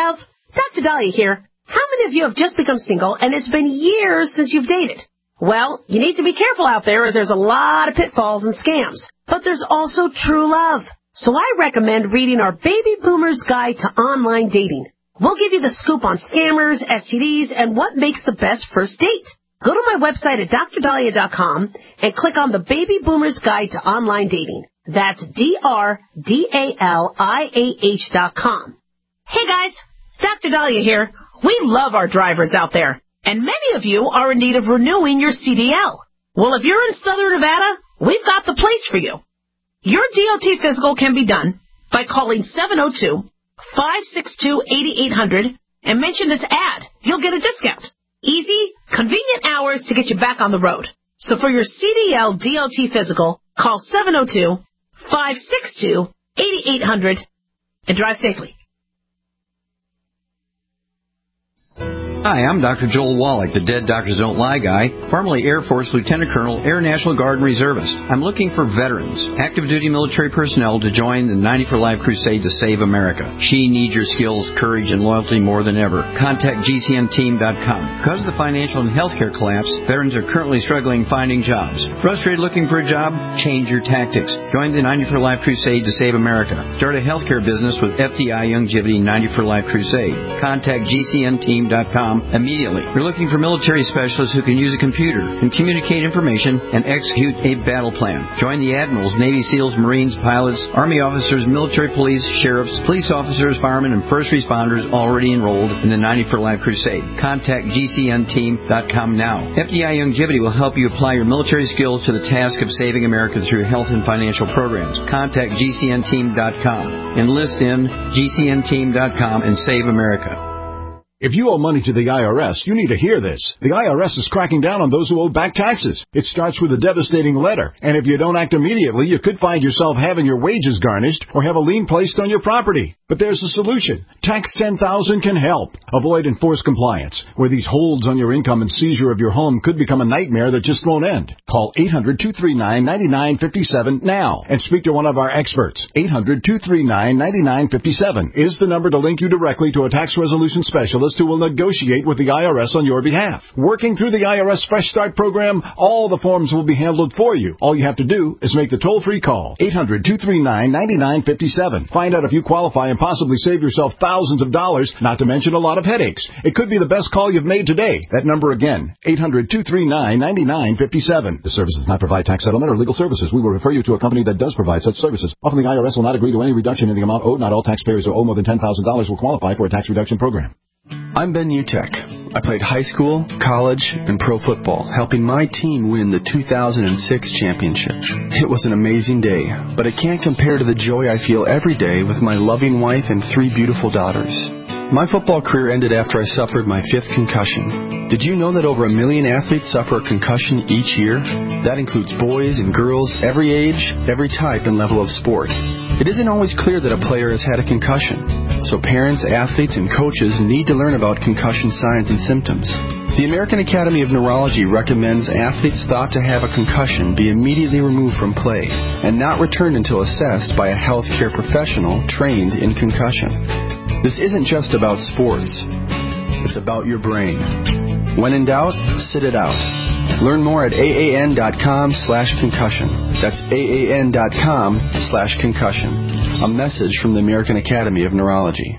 C: Doctor Dahlia here. How many of you have just become single and it's been years since you've dated? Well, you need to be careful out there as there's a lot of pitfalls and scams. But there's also true love. So I recommend reading our Baby Boomer's Guide to Online Dating. We'll give you the scoop on scammers, S T Ds, and what makes the best first date. Go to my website at D R Dahlia dot com and click on the Baby Boomer's Guide to Online Dating. That's D R D A L I A H dot com. Hey guys, Doctor Dahlia here. We love our drivers out there, and many of you are in need of renewing your C D L. Well, if you're in Southern Nevada, we've got the place for you. Your D O T physical can be done by calling seven oh two, five six two, eight eight hundred and mention this ad. You'll get a discount. Easy, convenient hours to get you back on the road. So for your C D L D O T physical, call seven oh two, five six two, eight eight hundred and drive safely.
S: Hi, I'm Doctor Joel Wallach, the Dead Doctors Don't Lie guy, formerly Air Force Lieutenant Colonel, Air National Guard and Reservist. I'm looking for veterans, active duty military personnel to join the ninety for Life crusade to save America. She needs your skills, courage, and loyalty more than ever. Contact G C N team dot com. Because of the financial and healthcare collapse, veterans are currently struggling finding jobs. Frustrated looking for a job? Change your tactics. Join the ninety for Life crusade to save America. Start a healthcare business with F D I Youngevity ninety for Life crusade. Contact G C N team dot com immediately. We're looking for military specialists who can use a computer and communicate information and execute a battle plan. Join the admirals, Navy SEALs, Marines, pilots, Army officers, military police, sheriffs, police officers, firemen, and first responders already enrolled in the ninety for Life crusade. Contact G C N team dot com now. F D I Youngevity will help you apply your military skills to the task of saving America through health and financial programs. Contact G C N team dot com. Enlist in G C N team dot com and save America.
T: If you owe money to the I R S, you need to hear this. The I R S is cracking down on those who owe back taxes. It starts with a devastating letter, and if you don't act immediately, you could find yourself having your wages garnished or have a lien placed on your property. But there's a solution. Tax ten thousand can help. Avoid enforced compliance, where these holds on your income and seizure of your home could become a nightmare that just won't end. Call eight hundred, two three nine, nine nine five seven now and speak to one of our experts. eight hundred, two three nine, nine nine five seven is the number to link you directly to a tax resolution specialist who will negotiate with the I R S on your behalf. Working through the I R S Fresh Start program, all the forms will be handled for you. All you have to do is make the toll-free call. eight hundred, two three nine, nine nine five seven. Find out if you qualify and possibly save yourself thousands of dollars, not to mention a lot of headaches. It could be the best call you've made today. That number again, eight hundred, two three nine, nine nine five seven. The service does not provide tax settlement or legal services. We will refer you to a company that does provide such services. Often the I R S will not agree to any reduction in the amount owed. Not all taxpayers who owe more than ten thousand dollars will qualify for a tax reduction program.
U: I'm Ben Utek. I played high school, college, and pro football, helping my team win the two thousand six championship. It was an amazing day, but it can't compare to the joy I feel every day with my loving wife and three beautiful daughters. My football career ended after I suffered my fifth concussion. Did you know that over a million athletes suffer a concussion each year? That includes boys and girls, every age, every type and level of sport. It isn't always clear that a player has had a concussion, so parents, athletes, and coaches need to learn about concussion signs and symptoms. The American Academy of Neurology recommends athletes thought to have a concussion be immediately removed from play and not returned until assessed by a healthcare professional trained in concussion. This isn't just about sports. It's about your brain. When in doubt, sit it out. Learn more at A A N dot com slash concussion. That's A A N dot com slash concussion. A message from the American Academy of Neurology.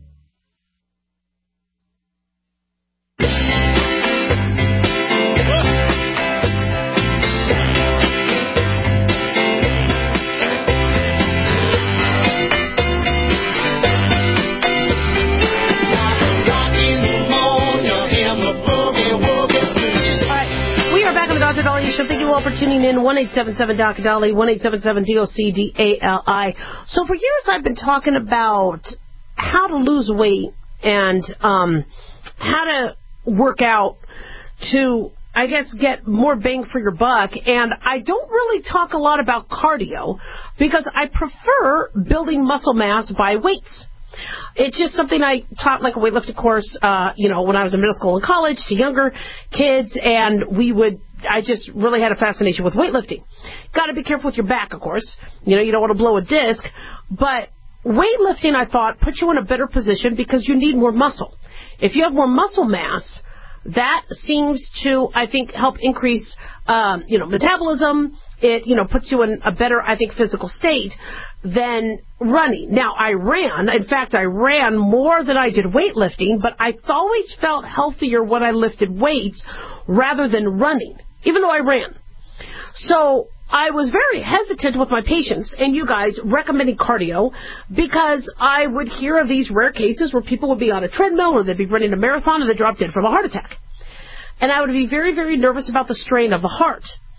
C: Thank you all for tuning in. one eight seven seven D O C D A L I, one eight seven seven D O C D A L I. So for years I've been talking about how to lose weight and um, how to work out to, I guess, get more bang for your buck. And I don't really talk a lot about cardio because I prefer building muscle mass by weights. It's just something I taught like a weightlifting course, uh, you know, when I was in middle school and college to younger kids, and we would, I just really had a fascination with weightlifting. Got to be careful with your back, of course. You know, you don't want to blow a disc, but weightlifting, I thought, puts you in a better position because you need more muscle. If you have more muscle mass, that seems to, I think, help increase, um, you know, metabolism. It, you know, puts you in a better, I think, physical state than running. Now, I ran. In fact, I ran more than I did weightlifting, but I always felt healthier when I lifted weights rather than running, even though I ran. So I was very hesitant with my patients and you guys recommending cardio because I would hear of these rare cases where people would be on a treadmill or they'd be running a marathon and they dropped dead from a heart attack. And I would be very, very nervous about the strain of the heart.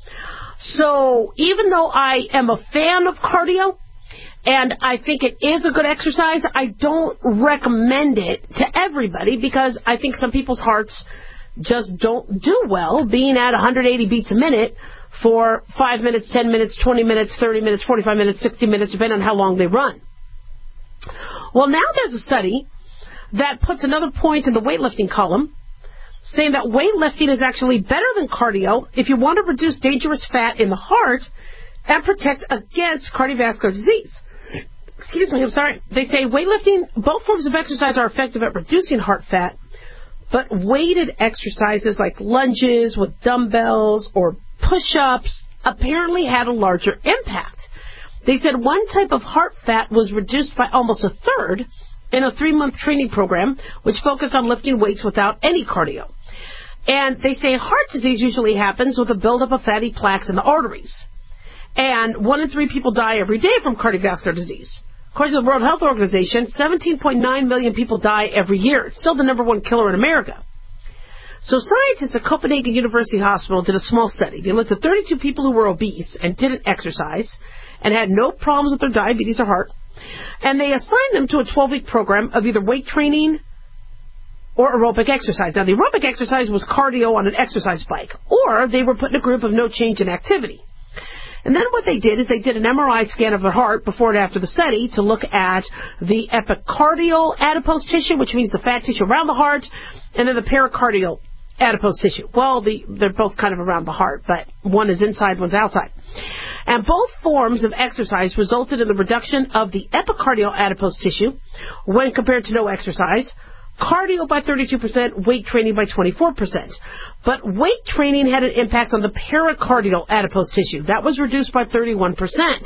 C: So even though I am a fan of cardio and I think it is a good exercise, I don't recommend it to everybody because I think some people's hearts just don't do well being at one hundred eighty beats a minute for five minutes, ten minutes, twenty minutes, thirty minutes, forty-five minutes, sixty minutes, depending on how long they run. Well, now there's a study that puts another point in the weightlifting column saying that weightlifting is actually better than cardio if you want to reduce dangerous fat in the heart and protect against cardiovascular disease. Excuse me, I'm sorry. They say weightlifting, both forms of exercise are effective at reducing heart fat, but weighted exercises like lunges with dumbbells or push-ups apparently had a larger impact. They said one type of heart fat was reduced by almost a third in a three-month training program, which focused on lifting weights without any cardio. And they say heart disease usually happens with a buildup of fatty plaques in the arteries. And one in three people die every day from cardiovascular disease. According to the World Health Organization, seventeen point nine million people die every year. It's still the number one killer in America. So scientists at Copenhagen University Hospital did a small study. They looked at thirty-two people who were obese and didn't exercise and had no problems with their diabetes or heart. And they assigned them to a twelve-week program of either weight training or aerobic exercise. Now, the aerobic exercise was cardio on an exercise bike, or they were put in a group of no change in activity. And then what they did is they did an M R I scan of their heart before and after the study to look at the epicardial adipose tissue, which means the fat tissue around the heart, and then the pericardial adipose tissue. Well, the, they're both kind of around the heart, but one is inside, one's outside. And both forms of exercise resulted in the reduction of the epicardial adipose tissue when compared to no exercise. Cardio by thirty-two percent, weight training by twenty-four percent. But weight training had an impact on the pericardial adipose tissue. That was reduced by thirty-one percent.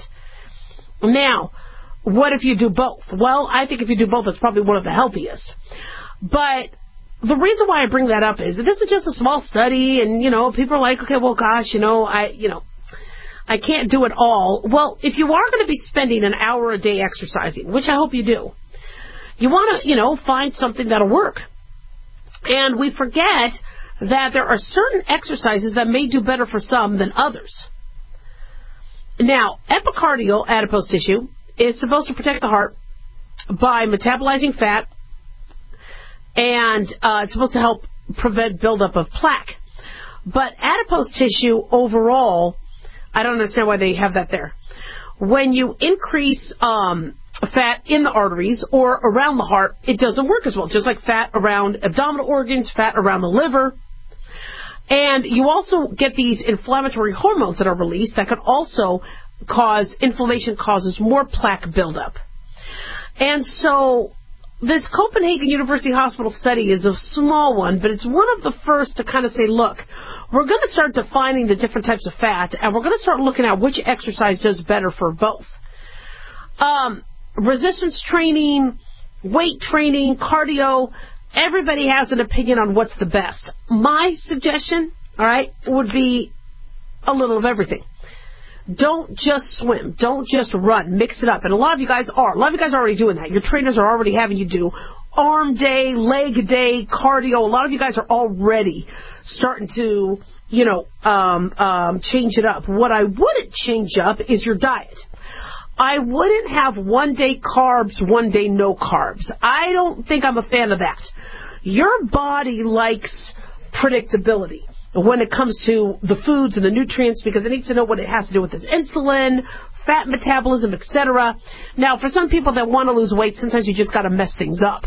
C: Now, what if you do both? Well, I think if you do both, it's probably one of the healthiest. But the reason why I bring that up is that this is just a small study, and, you know, people are like, okay, well, gosh, you know, I, you know, I can't do it all. Well, if you are going to be spending an hour a day exercising, which I hope you do, you want to, you know, find something that'll work. And we forget that there are certain exercises that may do better for some than others. Now, epicardial adipose tissue is supposed to protect the heart by metabolizing fat, and uh, it's supposed to help prevent buildup of plaque. But adipose tissue overall, I don't understand why they have that there. When you increase um, fat in the arteries or around the heart, it doesn't work as well, just like fat around abdominal organs, fat around the liver. And you also get these inflammatory hormones that are released that can also cause, inflammation causes more plaque buildup. And so this Copenhagen University Hospital study is a small one, but it's one of the first to kind of say, look, we're going to start defining the different types of fat, and we're going to start looking at which exercise does better for both. Um, resistance training, weight training, cardio, everybody has an opinion on what's the best. My suggestion, all right, would be a little of everything. Don't just swim. Don't just run. Mix it up. And a lot of you guys are. A lot of you guys are already doing that. Your trainers are already having you do arm day, leg day, cardio. A lot of you guys are already starting to, you know, um, um, change it up. What I wouldn't change up is your diet. I wouldn't have one day carbs, one day no carbs. I don't think I'm a fan of that. Your body likes predictability when it comes to the foods and the nutrients, because it needs to know what it has to do with its insulin, fat metabolism, et cetera. Now, for some people that want to lose weight, sometimes you just got to mess things up.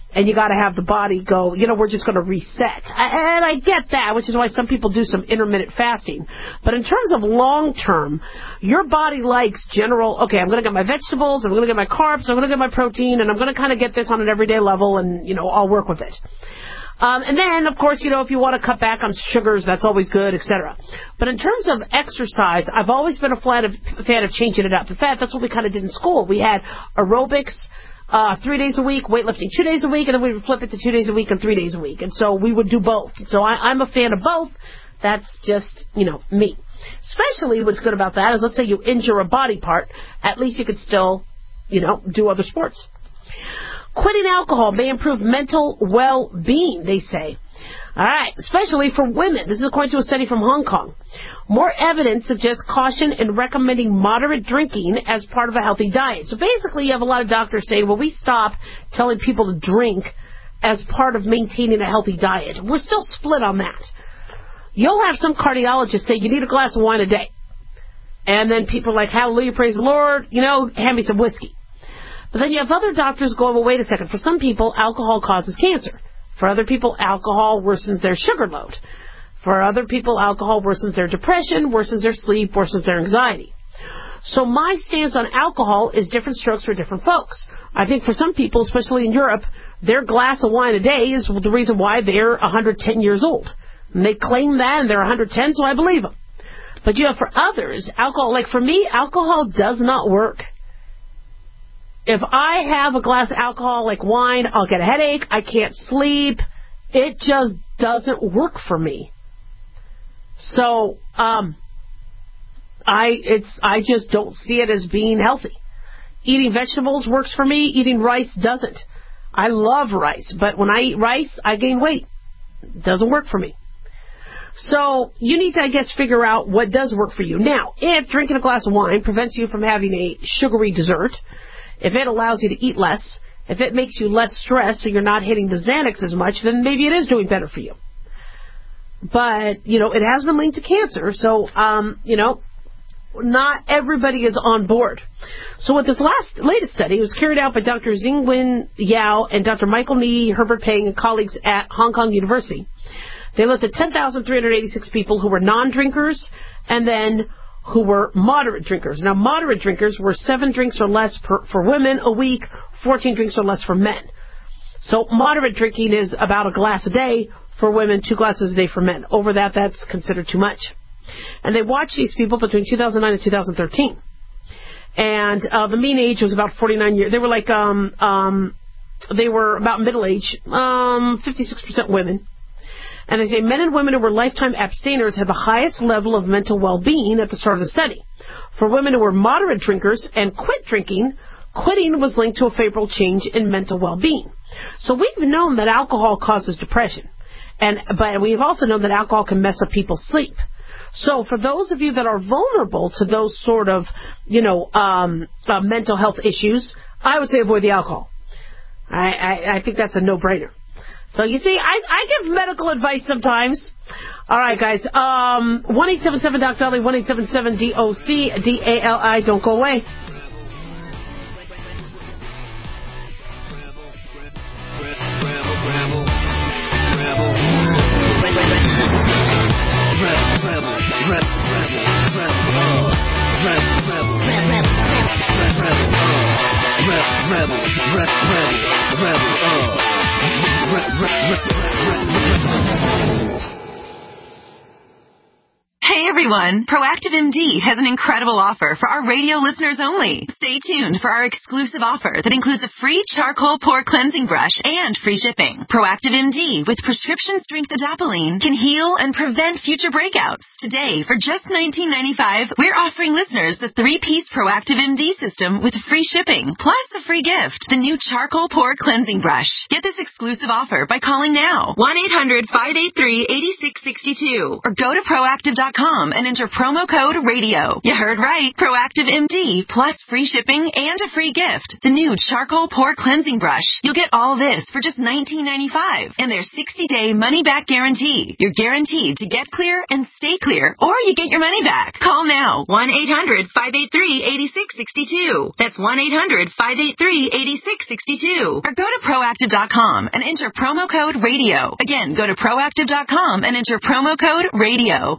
C: and you got to have the body go, you know, we're just going to reset. And I get that, which is why some people do some intermittent fasting. But in terms of long-term, your body likes general, okay, I'm going to get my vegetables, I'm going to get my carbs, I'm going to get my protein, and I'm going to kind of get this on an everyday level, and, you know, I'll work with it. Um, and then, of course, you know, if you want to cut back on sugars, that's always good, et cetera. But in terms of exercise, I've always been a fan of, fan of changing it up. In fact, that's what we kind of did in school. We had aerobics uh, three days a week, weightlifting two days a week, and then we would flip it to two days a week and three days a week. And so we would do both. So I, I'm a fan of both. That's just, you know, me. Especially what's good about that is, let's say you injure a body part, at least you could still, you know, do other sports. Quitting alcohol may improve mental well-being, they say. All right, especially for women. This is according to a study from Hong Kong. More evidence suggests caution in recommending moderate drinking as part of a healthy diet. So basically, you have a lot of doctors saying, well, we stop telling people to drink as part of maintaining a healthy diet. We're still split on that. You'll have some cardiologists say you need a glass of wine a day. And then people are like, hallelujah, praise the Lord, you know, hand me some whiskey. But then you have other doctors going, well, wait a second. For some people, alcohol causes cancer. For other people, alcohol worsens their sugar load. For other people, alcohol worsens their depression, worsens their sleep, worsens their anxiety. So my stance on alcohol is different strokes for different folks. I think for some people, especially in Europe, their glass of wine a day is the reason why they're one hundred ten years old. And they claim that, and they're one hundred ten, so I believe them. But, you know, for others, alcohol, like for me, alcohol does not work. If I have a glass of alcohol like wine, I'll get a headache. I can't sleep. It just doesn't work for me. So, um, I it's I just don't see it as being healthy. Eating vegetables works for me. Eating rice doesn't. I love rice, but when I eat rice, I gain weight. It doesn't work for me. So you need to, I guess, figure out what does work for you. Now, if drinking a glass of wine prevents you from having a sugary dessert, if it allows you to eat less, if it makes you less stressed so you're not hitting the Xanax as much, then maybe it is doing better for you. But, you know, it has been linked to cancer, so, um, you know, not everybody is on board. So with this last latest study, it was carried out by Doctor Xingwen Yao and Doctor Michael Nee, Herbert Peng, and colleagues at Hong Kong University. They looked at ten thousand three hundred eighty-six people who were non-drinkers and then who were moderate drinkers. Now, moderate drinkers were seven drinks or less per, for women a week, fourteen drinks or less for men. So moderate drinking is about a glass a day for women, two glasses a day for men. Over that, that's considered too much. And they watched these people between two thousand nine and two thousand thirteen. And uh, the mean age was about forty-nine years. They were like, um, um, they were about middle age, um, fifty-six percent women. And they say men and women who were lifetime abstainers had the highest level of mental well-being at the start of the study. For women who were moderate drinkers and quit drinking, quitting was linked to a favorable change in mental well-being. So we've known that alcohol causes depression. And but we've also known that alcohol can mess up people's sleep. So for those of you that are vulnerable to those sort of, you know, um, uh, mental health issues, I would say avoid the alcohol. I, I, I think that's a no-brainer. So you see, I, I give medical advice sometimes. All right, guys. Um, one eight seven seven Doc Dolly, one eight seven seven D O C D A L I. Don't go away.
E: Hey everyone, Proactive M D has an incredible offer for our radio listeners only. Stay tuned for our exclusive offer that includes a free charcoal pore cleansing brush and free shipping. Proactive M D with prescription strength adapalene can heal and prevent future breakouts. Today, for just nineteen ninety-five dollars, we're offering listeners the three-piece Proactive M D system with free shipping, plus a free gift, the new charcoal pore cleansing brush. Get this exclusive offer by calling now, one eight hundred five eight three eight six six two, or go to proactive dot com com and enter promo code radio. You heard right. Proactive M D plus free shipping and a free gift. The new charcoal pore cleansing brush. You'll get all this for just nineteen ninety-five dollars and their sixty-day money-back guarantee. You're guaranteed to get clear and stay clear, or you get your money back. Call now. one eight hundred five eight three eight six six two. That's one eight hundred five eight three eight six six two. Or go to proactive dot com and enter promo code radio. Again, go to proactive dot com and enter promo code radio.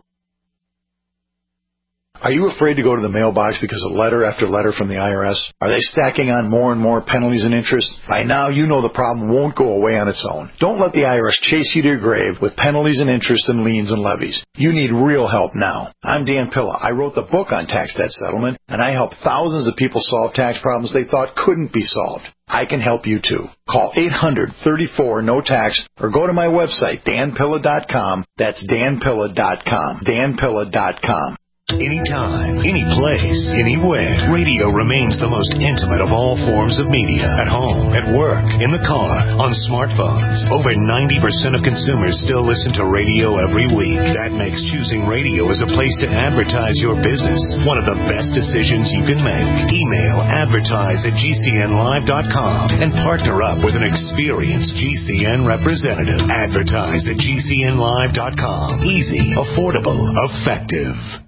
D: Are you afraid to go to the mailbox because of letter after letter from the I R S? Are they stacking on more and more penalties and interest? By now, you know the problem won't go away on its own. Don't let the I R S chase you to your grave with penalties and interest and liens and levies. You need real help now. I'm Dan Pilla. I wrote the book on tax debt settlement, and I help thousands of people solve tax problems they thought couldn't be solved. I can help you too. Call eight hundred thirty-four no tax or go to my website, dan pilla dot com. That's dan pilla dot com. dan pilla dot com.
V: Anytime, any place, anywhere, radio remains the most intimate of all forms of media. At home, at work, in the car, on smartphones. Over ninety percent of consumers still listen to radio every week. That makes choosing radio as a place to advertise your business one of the best decisions you can make. Email advertise at g c n live dot com and partner up with an experienced G C N representative. Advertise at g c n live dot com. Easy, affordable, effective.